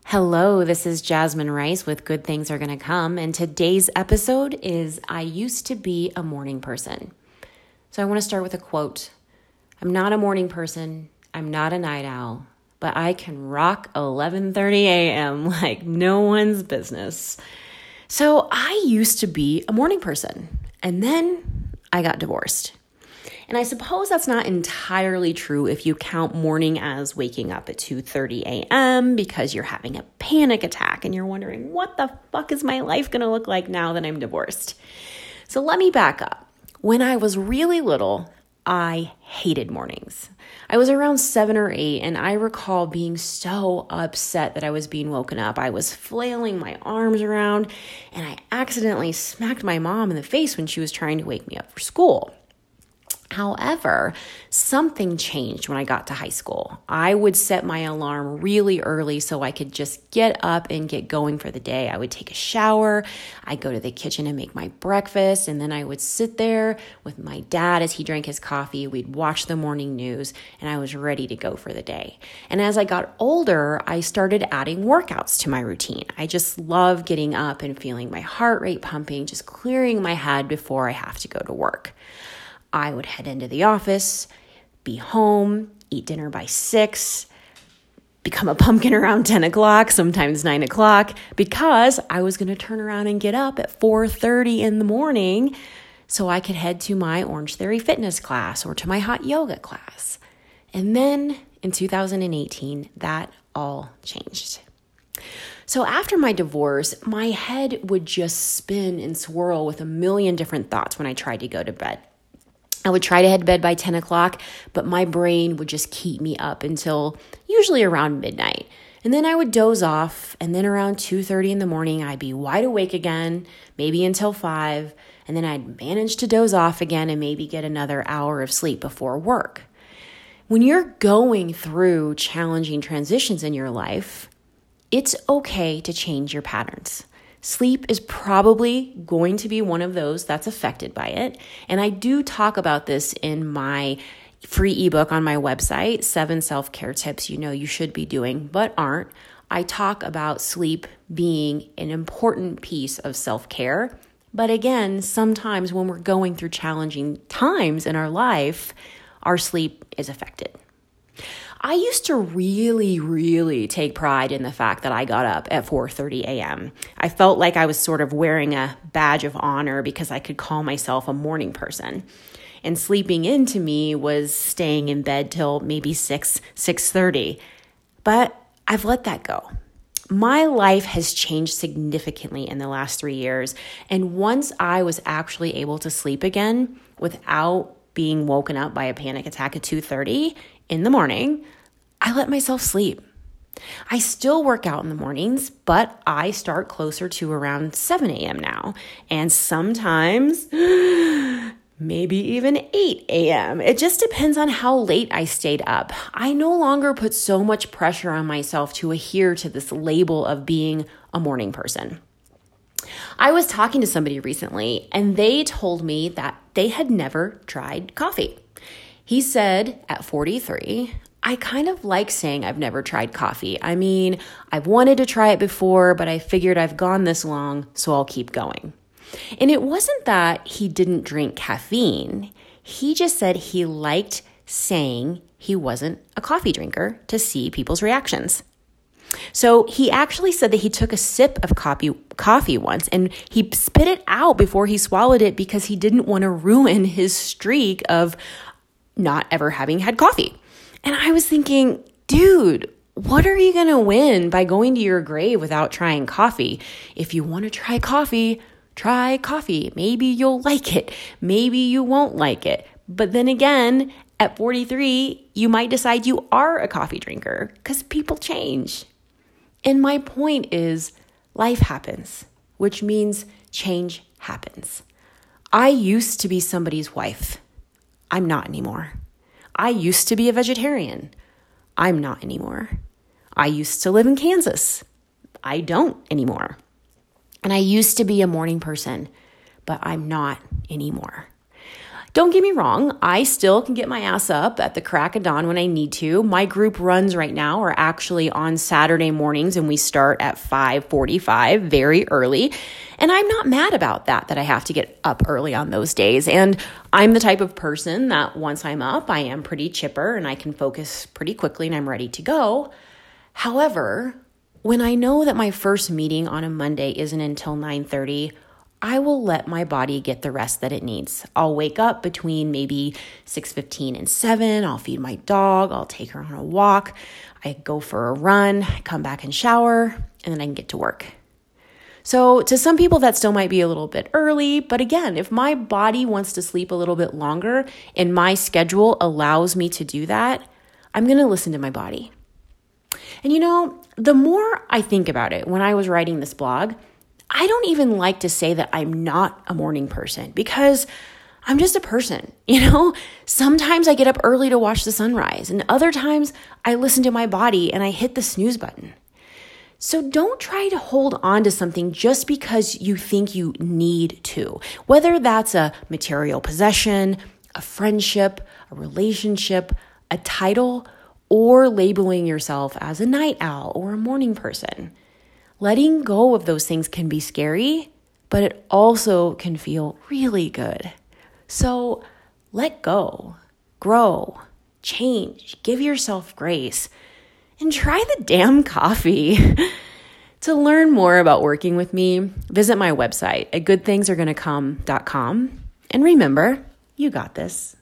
Hello, this is Jasmine Rice with Good Things Are Gonna Come, and today's episode is I used to be a morning person. So I want to start with a quote. I'm not a morning person, I'm not a night owl, but I can rock 11:30 a.m. like no one's business. So I used to be a morning person, and then I got divorced. And I suppose that's not entirely true if you count morning as waking up at 2:30 a.m. because you're having a panic attack and you're wondering, what the fuck is my life going to look like now that I'm divorced? So let me back up. When I was really little, I hated mornings. I was around 7 or 8, and I recall being so upset that I was being woken up. I was flailing my arms around, and I accidentally smacked my mom in the face when she was trying to wake me up for school. However, something changed when I got to high school. I would set my alarm really early so I could just get up and get going for the day. I would take a shower, I'd go to the kitchen and make my breakfast, and then I would sit there with my dad as he drank his coffee. We'd watch the morning news, and I was ready to go for the day. And as I got older, I started adding workouts to my routine. I just love getting up and feeling my heart rate pumping, just clearing my head before I have to go to work. I would head into the office, be home, eat dinner by 6, become a pumpkin around 10 o'clock, sometimes 9 o'clock, because I was going to turn around and get up at 4:30 in the morning so I could head to my Orange Theory fitness class or to my hot yoga class. And then in 2018, that all changed. So after my divorce, my head would just spin and swirl with a million different thoughts when I tried to go to bed. I would try to head to bed by 10 o'clock, but my brain would just keep me up until usually around midnight. And then I would doze off, and then around 2:30 in the morning, I'd be wide awake again, maybe until 5, and then I'd manage to doze off again and maybe get another hour of sleep before work. When you're going through challenging transitions in your life, it's okay to change your patterns. Sleep is probably going to be one of those that's affected by it. And I do talk about this in my free ebook on my website, 7 self-care tips you know you should be doing but aren't. I talk about sleep being an important piece of self-care. But again, sometimes when we're going through challenging times in our life, our sleep is affected. I used to really take pride in the fact that I got up at 4:30 a.m. I felt like I was sort of wearing a badge of honor because I could call myself a morning person. And sleeping in to me was staying in bed till maybe 6:30. But I've let that go. My life has changed significantly in the last 3 years. And once I was actually able to sleep again without being woken up by a panic attack at 2:30 in the morning, I let myself sleep. I still work out in the mornings, but I start closer to around 7 a.m. now, and sometimes maybe even 8 a.m. It just depends on how late I stayed up. I no longer put so much pressure on myself to adhere to this label of being a morning person. I was talking to somebody recently, and they told me that they had never tried coffee. He said, at 43, I kind of like saying I've never tried coffee. I mean, I've wanted to try it before, but I figured I've gone this long, so I'll keep going. And it wasn't that he didn't drink caffeine. He just said he liked saying he wasn't a coffee drinker to see people's reactions. So he actually said that he took a sip of coffee once and he spit it out before he swallowed it because he didn't want to ruin his streak of not ever having had coffee. And I was thinking, dude, what are you going to win by going to your grave without trying coffee? If you want to try coffee, try coffee. Maybe you'll like it. Maybe you won't like it. But then again, at 43, you might decide you are a coffee drinker because people change. And my point is, life happens, which means change happens. I used to be somebody's wife. I'm not anymore. I used to be a vegetarian. I'm not anymore. I used to live in Kansas. I don't anymore. And I used to be a morning person, but I'm not anymore. Don't get me wrong, I still can get my ass up at the crack of dawn when I need to. My group runs right now are actually on Saturday mornings, and we start at 5:45, very early. And I'm not mad about that I have to get up early on those days. And I'm the type of person that once I'm up, I am pretty chipper and I can focus pretty quickly and I'm ready to go. However, when I know that my first meeting on a Monday isn't until 9:30, I will let my body get the rest that it needs. I'll wake up between maybe 6:15 and 7. I'll feed my dog. I'll take her on a walk. I go for a run, come back and shower, and then I can get to work. So to some people, that still might be a little bit early. But again, if my body wants to sleep a little bit longer and my schedule allows me to do that, I'm going to listen to my body. And the more I think about it, when I was writing this blog, I don't even like to say that I'm not a morning person because I'm just a person. Sometimes I get up early to watch the sunrise, and other times I listen to my body and I hit the snooze button. So don't try to hold on to something just because you think you need to, whether that's a material possession, a friendship, a relationship, a title, or labeling yourself as a night owl or a morning person. Letting go of those things can be scary, but it also can feel really good. So let go, grow, change, give yourself grace, and try the damn coffee. To learn more about working with me, visit my website at goodthingsaregonnacome.com. And remember, you got this.